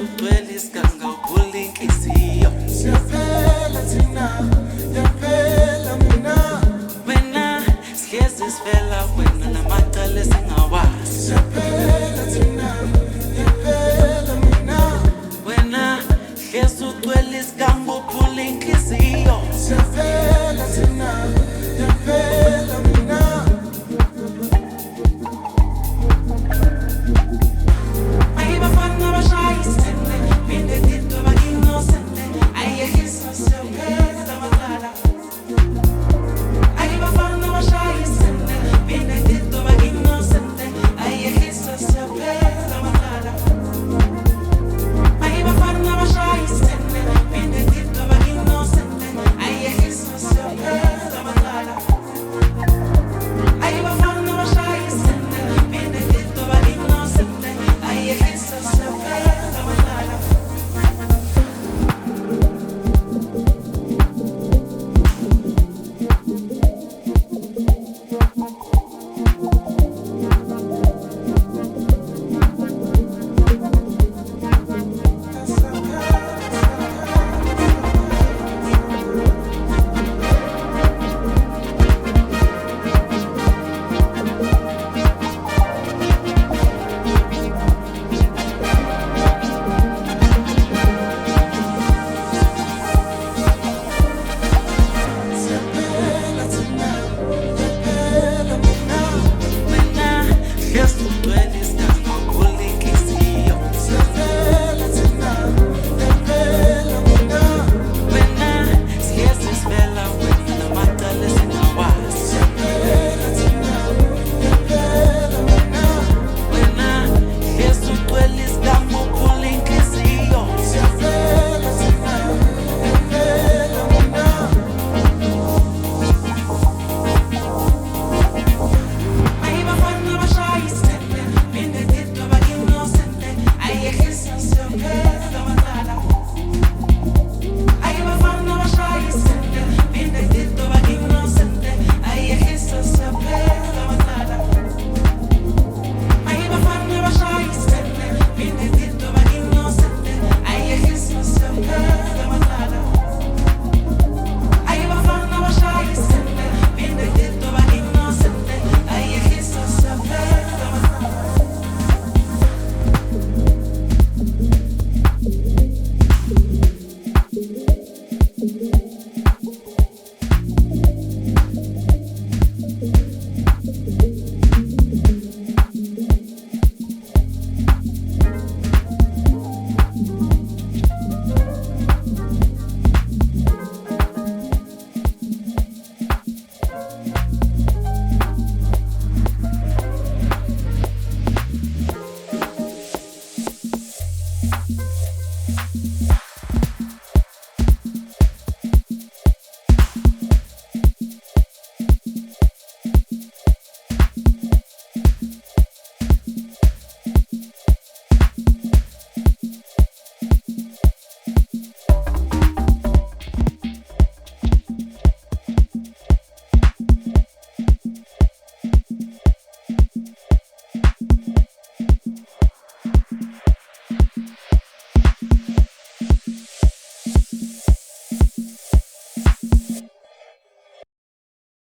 ugcwele isiganga uphula inhliziyo. Siyaphela thina, yaphela mina. Wena sihlezi sifela wena namacala esingawazi. Siyaphela thina, yaphela mina. Wena hlezi ugcwele isiganga uphula inhliziyo. Siyaphela thina, yaphela mina. Ayibafana abashayisene, phinde tito ba-innocente. Ayehisa siyaphela macala. Ayibafana abashayisene, phinde tito ba-innocente. Ayehisa siyaphela macala. Ayibafana abashayisene, phinde tito ba-innocente. Ayehisa siyaphela macala. Ayibafana abashayisene, phinde tito ba-innocente. Ayehisa siyaphela macala. Siyaphela thina, yaphela mina. Wena hlezi ugcwele isiganga uphula inhliziyo. Siyaphela thina, yaphela mina. Wena sihlezi sifela wena namacala esingawazi. Siyaphela thina, yaphela mina. Wena hlezi ugcwele isiganga uphula inhliziyo. Siyaphela thina, yaphela mina. Ayibafana abashayisene, phinde tito ba-innocente. Ayehisa siyaphela macala. Ayibafana abashayisene, phinde tito ba-innocente. Ayehisa siyaphela macala. Ayibafana abashayisene, phinde tito ba-innocente. Ayehisa siyaphela macala. Ayibafana abashayisene, phinde tito ba-innocente. Ayehisa siyaphela macala.